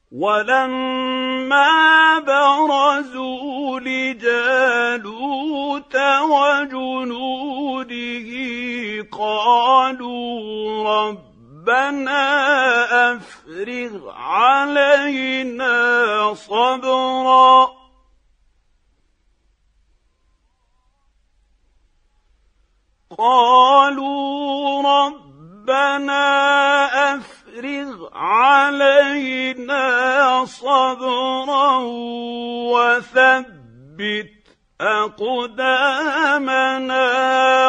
ولما برزوا لجالوت وجنوده قالوا ربنا أفرغ علينا صبرا وثبت أقدامنا